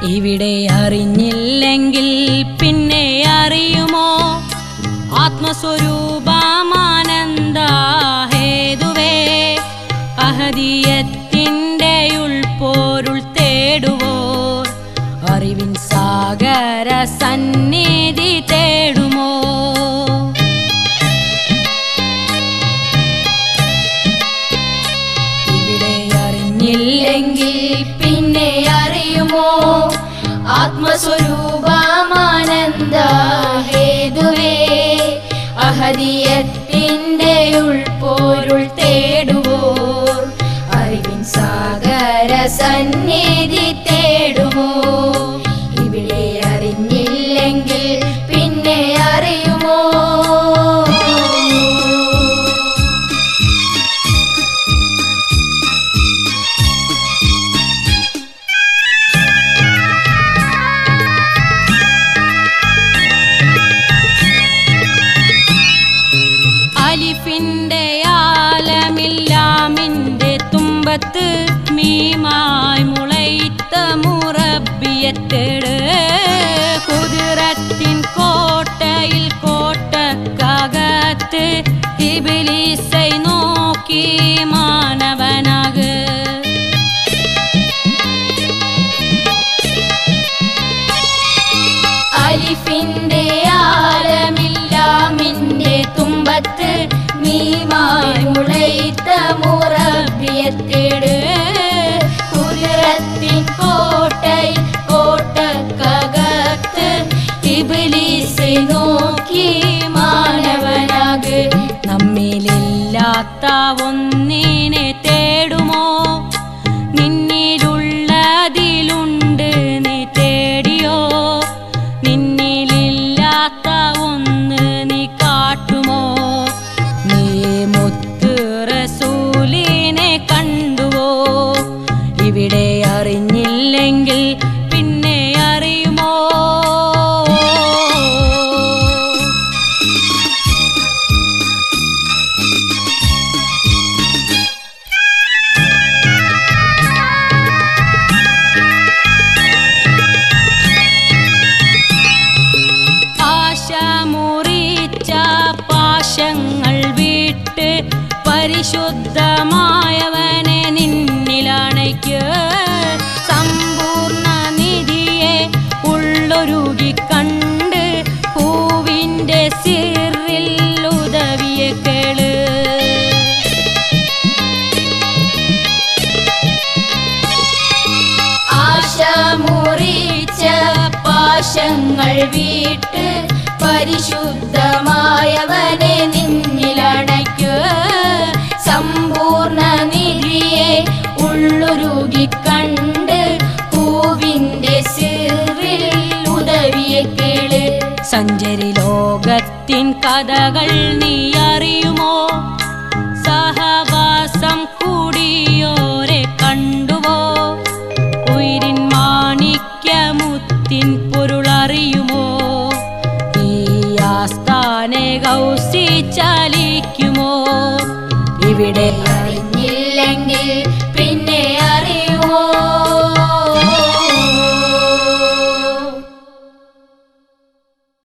ഇവിടെ അറിഞ്ഞില്ലെങ്കിൽ പിന്നെ അറിയുമോ ആത്മസ്വരൂപമാനന്ദ ഹേതുവേ അഹദിയത്തിൻ്റെ ഉൾപോരുൾ തേടുവോർ അറിവിൻ സാഗര സന്നിധി തേടുമോ ഇവിടെ അറിഞ്ഞില്ലെങ്കിൽ പിന്നെ അറിയുമോ ആത്മസ്വരൂപമാനന്ദ ഹേതുവേ അഹദിയത്തിൻ്റെ ഉൾപോരുൾ തേടുവോർ അറിവിൻ സാഗര സന്നിധി തേടുമോ ഇവിടെ അറിഞ്ഞില്ലെങ്കിൽ പിന്നെ അറിയുമോ അലിഫിൻ്റെ ആലമില്ലാമിൻ്റെ തുമ്പത്ത് മീമായി മുളയിത്ത മുറബിയത്തേട് കുതിരത്തിൻ കോട്ടയിൽ കോട്ടക്കകത്ത് ഇബ്ലീസൈ നോക്കി മാനവനാക് അലിഫിൻ്റെ ആലമില്ലാമിൻ്റെ തുമ്പത്ത് മീമായി മുളയിത്ത മുറബിയത്തേട് കുതിരത്തിൻ കോട്ടയിൽ കോട്ടക്കകത്ത് ഇബ്ലീസൈ നോക്കി മാനവനാക് നമ്മിലില്ലാത്ത ഒന്നിനെ തേടുമോ നിന്നിലുള്ളതിലുണ്ട് നീ തേടിയോ നിന്നിലില്ലാത്ത ഒന്ന് നീ കാട്ടുമോ നീ മുത്ത് റസൂലിനെ കണ്ടുവോ ഇവിടെ അറിഞ്ഞില്ലെങ്കിൽ പിന്നെ അറിയുമോ ആശമുറിച്ച പാശങ്ങൾ വിട്ട് പരിശുദ്ധമായവനെ നിന്നിലണയ്ക്ക് സമ്പൂർണ്ണ നിധിയെ ഉള്ളൊരുകി കണ്ട് പൂവിൻ്റെ സിറിൽ ഉദവിയെ കേള് ആശമുറിച്ച പാശങ്ങൾ വിട്ട് പരിശുദ്ധമായവനെ നിന്നിലണയ്ക്ക് സമ്പൂർണ്ണ നിധിയെ ഉള്ളുരുകി കണ്ട് പൂവിൻ്റെ സിറിൽ ഉദവിയെ കേള് സഞ്ചരി ലോകത്തിൻ കഥകൾ നീ അറിയുമോ സഹവാസം കൂടിയോരെ കണ്ടുവോ ഉയിരിൻ മാണിക്യമുത്തിൻ പൊരുളറിയുമോ ഈ ആസ്ഥാനെ ഗൗസി ചലിക്കുമോ ഇവിടെ അറിഞ്ഞില്ലെങ്കിൽ